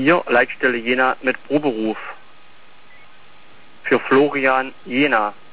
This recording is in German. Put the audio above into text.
4, Leitstelle Jena mit Proberuf. Für Florian Jena.